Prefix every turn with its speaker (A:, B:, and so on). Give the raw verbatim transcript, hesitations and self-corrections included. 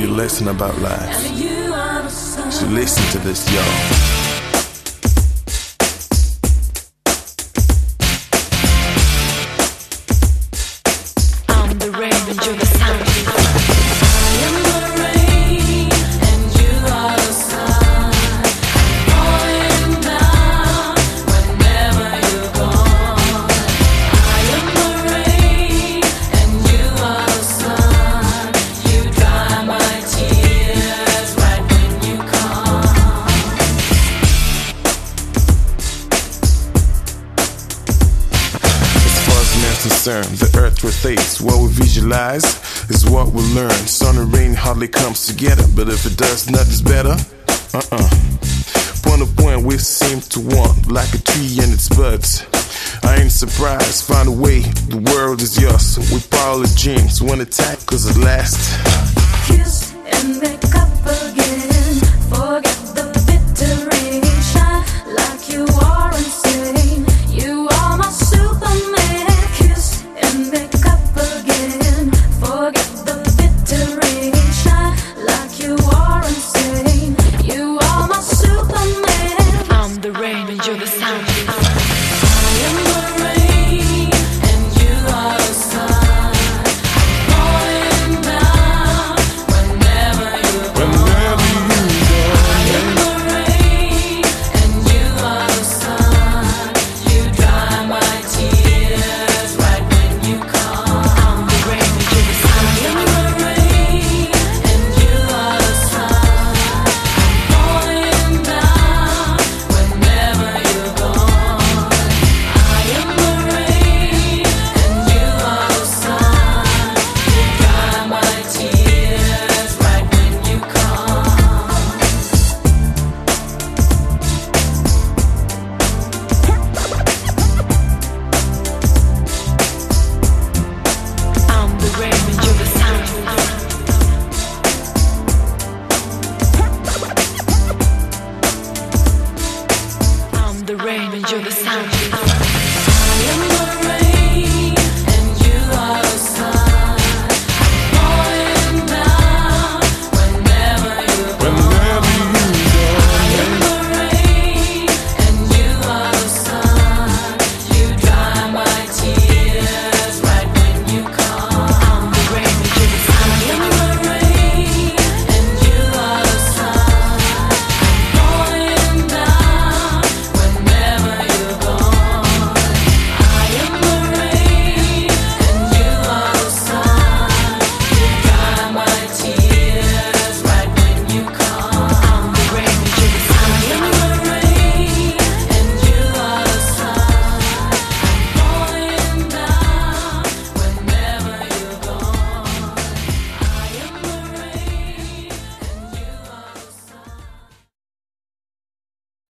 A: you a lesson about life. So listen to this, y'all. The earth rotates, what we visualize is what we learn. Sun and rain hardly comes together, but if it does, nothing's better. Uh-uh. Point to point we seem to want, like a tree and its buds. I ain't surprised, find a way, the world is yours. We follow the dreams, one attack cause it lasts.
B: Kiss and make up again.